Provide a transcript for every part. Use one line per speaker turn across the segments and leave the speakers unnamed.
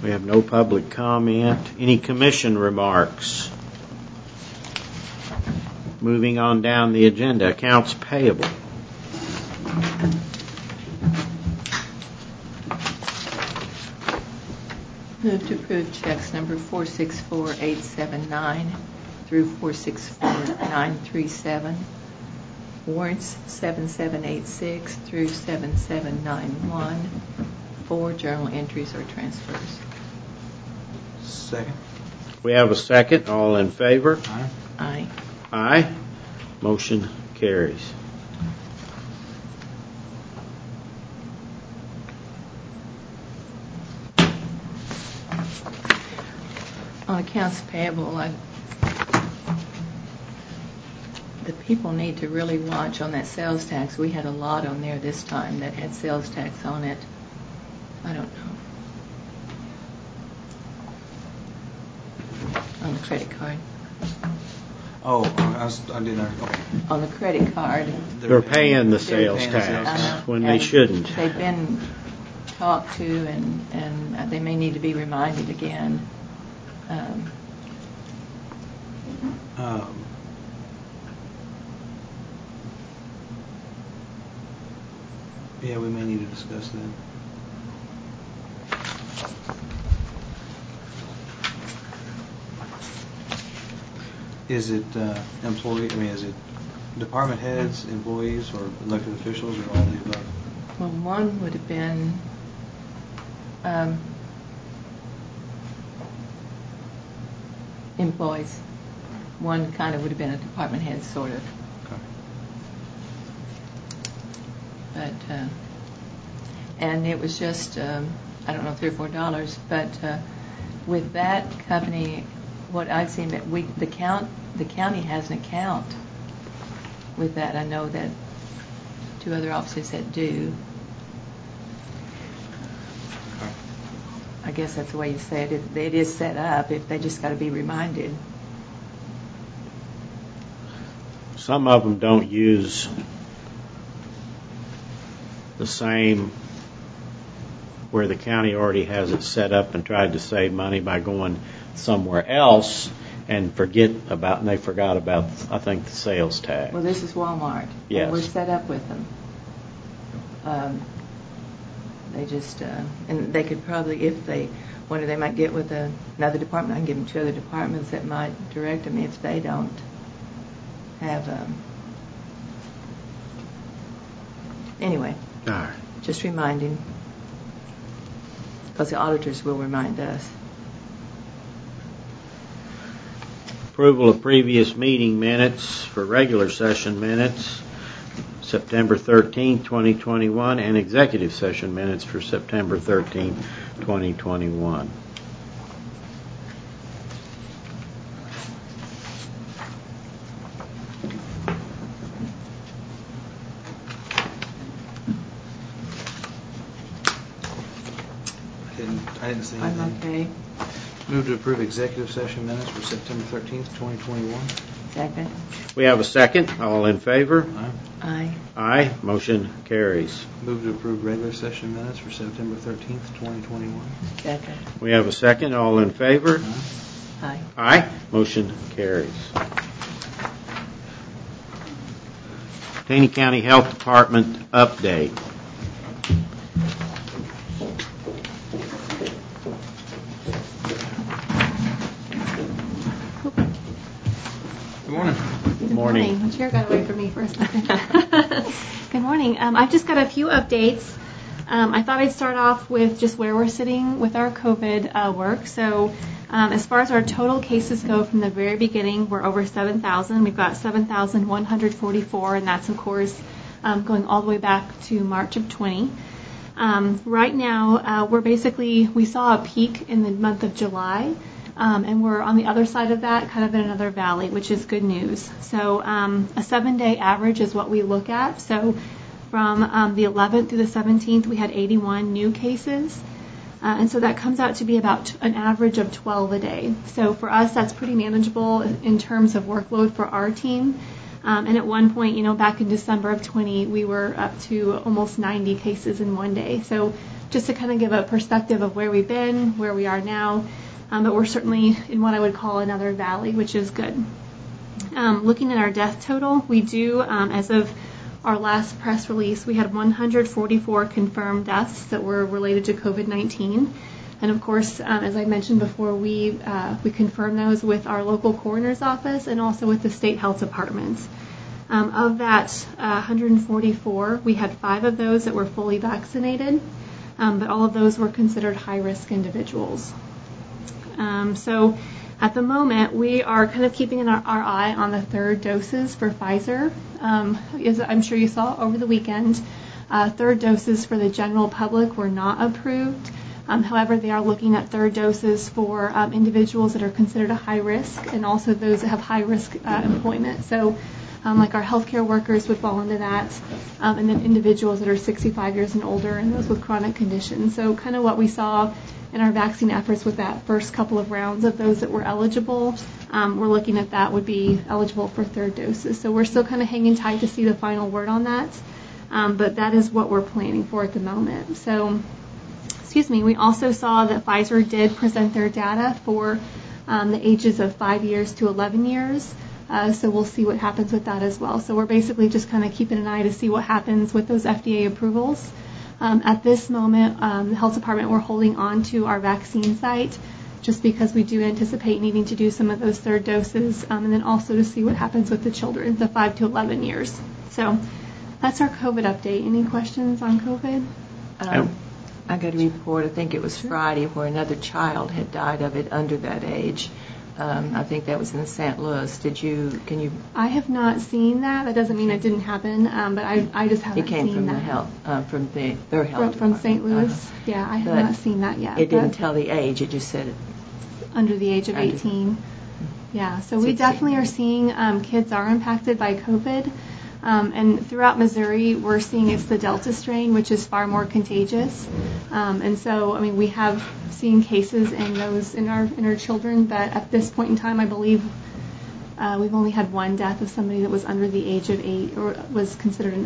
We have no public comment. Any commission remarks? Moving on down the agenda, accounts payable.
Move to approve checks number 464879 through 464937, warrants 7786 through 7791, 4 journal entries or transfers.
Second.
We have a second. All in favor?
Aye.
Aye.
Aye. Motion carries.
On accounts payable, the people need to really watch on that sales tax. We had a lot on there this time that had sales tax on it. I don't know. On the credit card.
Oh, I didn't. Okay.
On the credit card.
They're paying the
They're
sales
paying the sales
tax
tax.
when they shouldn't.
They've been talked to, and they may need to be reminded again.
Yeah, we may need to discuss that. Is it employee? I mean, is it department heads, employees, or elected officials, or all of the above?
Well, one would have been employees. One kind of would have been a department head, sort of.
Okay.
But and it was just I don't know, $3 or $4. But with that company, what I've seen, that the county has an account with that. I know that 2 other offices that do.
Okay.
I guess that's the way you say it. It is set up. If they just got to be reminded.
Some of them don't use the same where the county already has it set up and tried to save money by going somewhere else and they forgot about, I think, the sales tax.
Well, this is Walmart.
Yes.
And we're set up with them. They just, and they could probably, if they wanted, they might get with another department. I can give them 2 other departments that might direct them if they don't have, anyway,
All right.
just reminding, because the auditors will remind us.
Approval of previous meeting minutes for regular session minutes, September 13th, 2021, and executive session minutes for September 13th, 2021.
I didn't see
I'm
anything.
okay.
Move to approve executive session minutes for September 13th, 2021.
Second.
We have a second. All in favor?
Aye.
Aye.
Aye. Motion carries.
Move to approve regular session minutes for September 13th, 2021.
Second.
We have a second. All in favor?
Aye.
Aye. Motion carries. Taney County Health Department update.
Good morning.
Good morning. My chair got away from me for a second. Good morning. I've just got a few updates. I thought I'd start off with just where we're sitting with our COVID work. So as far as our total cases go from the very beginning, we're over 7,000. We've got 7,144, and that's, of course, going all the way back to March of 20. Right now, we saw a peak in the month of July. And we're on the other side of that, kind of in another valley, which is good news. So a 7-day average is what we look at. So from the 11th through the 17th, we had 81 new cases. And so that comes out to be about an average of 12 a day. So for us, that's pretty manageable in terms of workload for our team. And at one point, back in December of 20, we were up to almost 90 cases in one day. So just to kind of give a perspective of where we've been, where we are now, but we're certainly in what I would call another valley, which is good. Looking at our death total, we do, as of our last press release, we had 144 confirmed deaths that were related to COVID-19. And of course, as I mentioned before, we confirm those with our local coroner's office and also with the state health departments. Of that 144, we had 5 of those that were fully vaccinated, but all of those were considered high-risk individuals. So at the moment, we are kind of keeping our eye on the third doses for Pfizer. As I'm sure you saw over the weekend, third doses for the general public were not approved. However, they are looking at third doses for individuals that are considered a high risk and also those that have high risk employment. So like our healthcare workers would fall into that, and then individuals that are 65 years and older and those with chronic conditions. So kind of what we saw in our vaccine efforts with that first couple of rounds of those that were eligible, we're looking at that would be eligible for third doses. So we're still kind of hanging tight to see the final word on that, but that is what we're planning for at the moment. So, we also saw that Pfizer did present their data for the ages of 5 years to 11 years. So we'll see what happens with that as well. So we're basically just kind of keeping an eye to see what happens with those FDA approvals. At this moment, the health department, we're holding on to our vaccine site just because we do anticipate needing to do some of those third doses, and then also to see what happens with the children, the 5 to 11 years. So that's our COVID update. Any questions on COVID?
I got a report, I think it was Friday, where another child had died of it under that age. I think that was in St. Louis. Can you? I
have not seen that. That doesn't mean it didn't happen, but I just haven't seen that.
It came from the health, their health
from St. Louis. Yeah, I have not seen that yet.
It didn't tell the age. It just said
under the age of 18. Yeah, so we definitely are seeing kids are impacted by COVID. And throughout Missouri, we're seeing it's the Delta strain, which is far more contagious. And so, we have seen cases in our children, but at this point in time, I believe we've only had one death of somebody that was under the age of 8 or was considered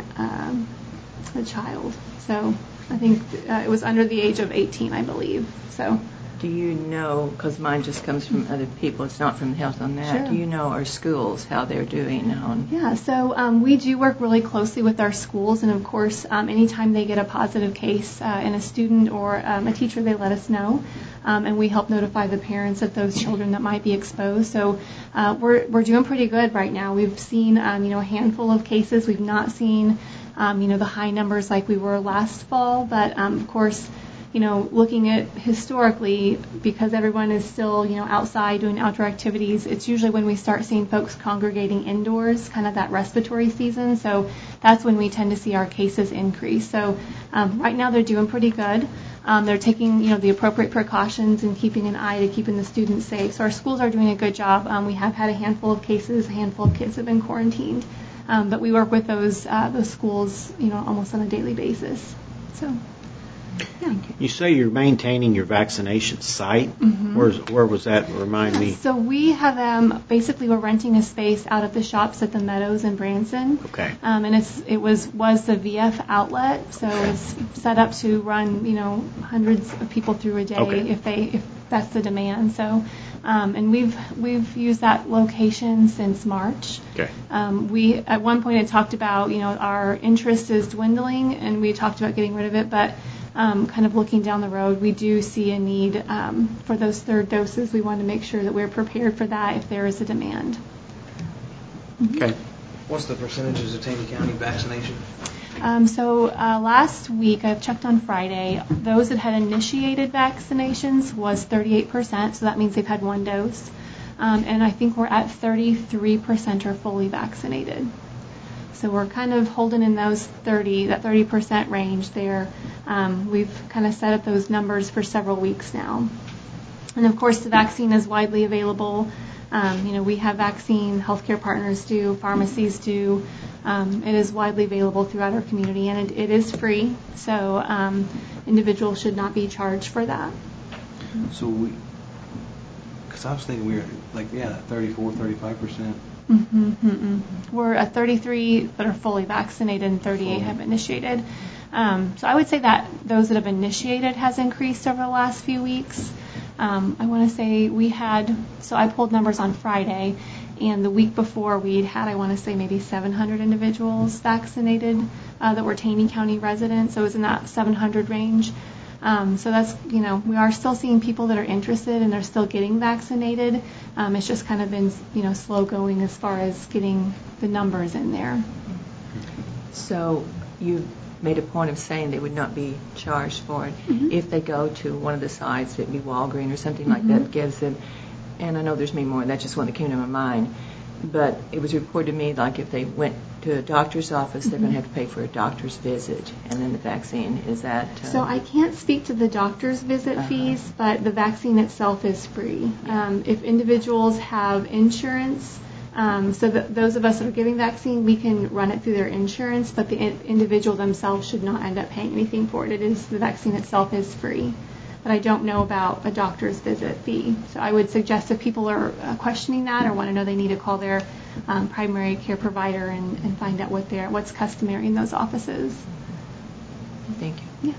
a child. So I think it was under the age of 18, I believe. So.
Do you know, because mine just comes from other people, it's not from the health on that,
Sure.
Do you know our schools, how they're doing on?
Yeah, so we do work really closely with our schools, and of course, anytime they get a positive case in a student or a teacher, they let us know, and we help notify the parents of those children that might be exposed. So we're doing pretty good right now. We've seen, a handful of cases. We've not seen, the high numbers like we were last fall, but of course, looking at historically, because everyone is still, outside doing outdoor activities, it's usually when we start seeing folks congregating indoors, kind of that respiratory season. So that's when we tend to see our cases increase. So right now they're doing pretty good. They're taking, the appropriate precautions and keeping an eye to keeping the students safe. So our schools are doing a good job. We have had a handful of cases, a handful of kids have been quarantined. But we work with those schools, almost on a daily basis. So. Yeah.
You say you're maintaining your vaccination site. Mm-hmm. Where was that? Remind me.
So we have basically we're renting a space out at the shops at the Meadows in Branson.
Okay.
And it was the VF outlet, so it's set up to run hundreds of people through a day.
Okay.
if that's the demand. So and we've used that location since March.
Okay.
We at one point had talked about our interest is dwindling, and we talked about getting rid of it, but kind of looking down the road, we do see a need for those third doses. We want to make sure that we're prepared for that if there is a demand.
Okay.
What's the percentages of Taney County vaccination?
So last week, I checked on Friday, those that had initiated vaccinations was 38%, so that means they've had one dose. And I think we're at 33% are fully vaccinated. So we're kind of holding in that 30% range there. We've kind of set up those numbers for several weeks now. And of course, the vaccine is widely available. We have vaccine, healthcare partners do, pharmacies do. It is widely available throughout our community, and it is free. So individuals should not be charged for that.
So because I was thinking we were like, 34, 35%.
We're at 33 that are fully vaccinated and 38 have initiated. So I would say that those that have initiated has increased over the last few weeks. I want to say I pulled numbers on Friday, and the week before we'd had, I want to say, maybe 700 individuals vaccinated that were Taney County residents, so it was in that 700 range. So that's, we are still seeing people that are interested and they're still getting vaccinated. It's just kind of been, slow going as far as getting the numbers in there.
So you made a point of saying they would not be charged for it.
Mm-hmm.
If they go to one of the sites, it'd be Walgreens or something like that, gives them, and I know there's many more, and that's just one that came to my mind, but it was reported to me like if they went to a doctor's office, they're going to have to pay for a doctor's visit and then the vaccine. Is that...
So I can't speak to the doctor's visit fees, but the vaccine itself is free. If individuals have insurance, so those of us that are giving vaccine, we can run it through their insurance, but the individual themselves should not end up paying anything for it. The vaccine itself is free. But I don't know about a doctor's visit fee. So I would suggest if people are questioning that or want to know, they need to call their primary care provider and find out what's customary in those offices.
Thank you.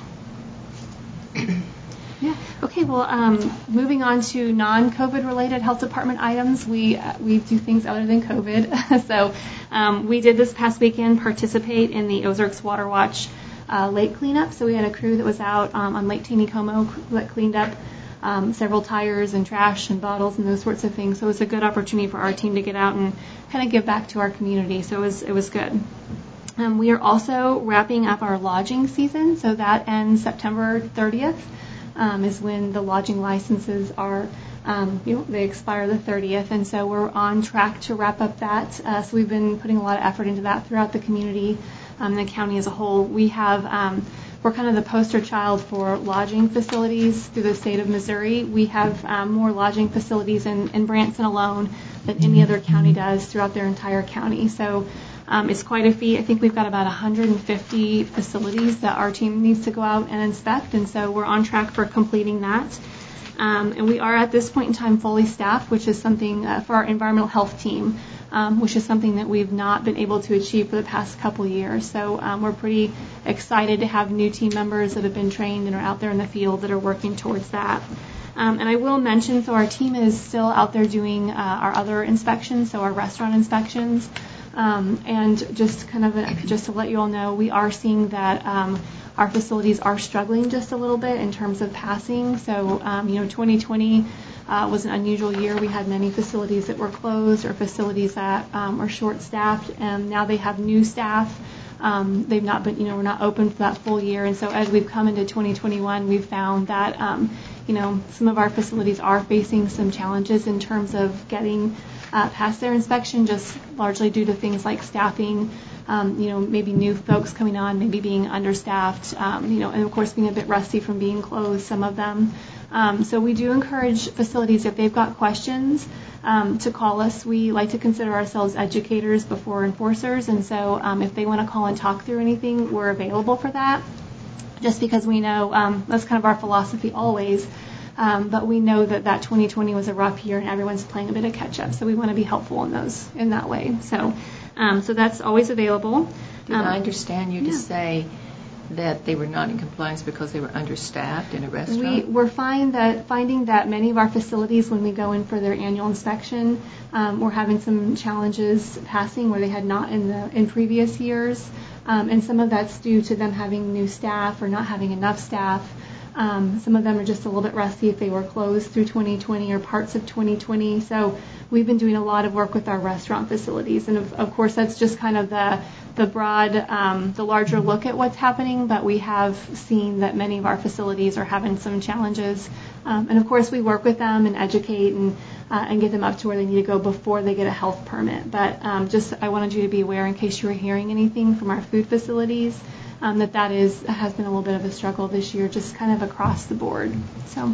Yeah. Yeah. Okay. Well, moving on to non-COVID related health department items, we do things other than COVID. So we did this past weekend participate in the Ozarks Water Watch lake cleanup. So we had a crew that was out on Lake Taneycomo that cleaned up several tires and trash and bottles and those sorts of things. So it was a good opportunity for our team to get out and kind of give back to our community. So it was good. We are also wrapping up our lodging season. So that ends September 30th is when the lodging licenses are, they expire the 30th. And so we're on track to wrap up that. So we've been putting a lot of effort into that throughout the community. The county as a whole. We're kind of the poster child for lodging facilities through the state of Missouri. We have more lodging facilities in Branson alone than any other county does throughout their entire county. So it's quite a feat. I think we've got about 150 facilities that our team needs to go out and inspect, and so we're on track for completing that. And we are at this point in time fully staffed, which is something for our environmental health team. Which is something that we've not been able to achieve for the past couple years. So we're pretty excited to have new team members that have been trained and are out there in the field that are working towards that. And I will mention, so our team is still out there doing our other inspections, so our restaurant inspections. And just to let you all know, we are seeing that our facilities are struggling just a little bit in terms of passing. So 2020 was an unusual year. We had many facilities that were closed or facilities that were short-staffed, and now they have new staff. They've not been, we're not open for that full year. And so as we've come into 2021, we've found that, some of our facilities are facing some challenges in terms of getting past their inspection, just largely due to things like staffing, maybe new folks coming on, maybe being understaffed, and of course being a bit rusty from being closed, some of them. So we do encourage facilities, if they've got questions, to call us. We like to consider ourselves educators before enforcers, and so if they want to call and talk through anything, we're available for that, just because we know that's kind of our philosophy always. But we know that 2020 was a rough year and everyone's playing a bit of catch up, so we want to be helpful in that way. So that's always available.
Did I understand you to say that they were not in compliance because they were understaffed in a restaurant?
We're finding that many of our facilities, when we go in for their annual inspection, we're having some challenges passing where they had not in previous years, and some of that's due to them having new staff or not having enough staff. Some of them are just a little bit rusty if they were closed through 2020 or parts of 2020. So we've been doing a lot of work with our restaurant facilities, and of course that's just kind of the broad, the larger look at what's happening, but we have seen that many of our facilities are having some challenges. And of course we work with them and educate and get them up to where they need to go before they get a health permit. But I wanted you to be aware, in case you were hearing anything from our food facilities, that has been a little bit of a struggle this year, just kind of across the board. So.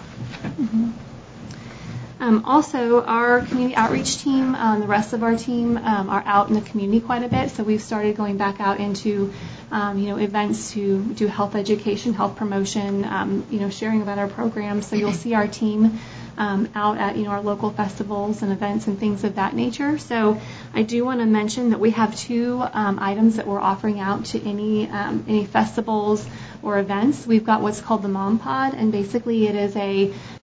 Also, our community outreach team, the rest of our team, are out in the community quite a bit. So we've started going back out into, events to do health education, health promotion, sharing about our programs. So you'll see our team out at our local festivals and events and things of that nature. So I do want to mention that we have 2 items that we're offering out to any festivals or events. We've got what's called the Mom Pod, and basically it is a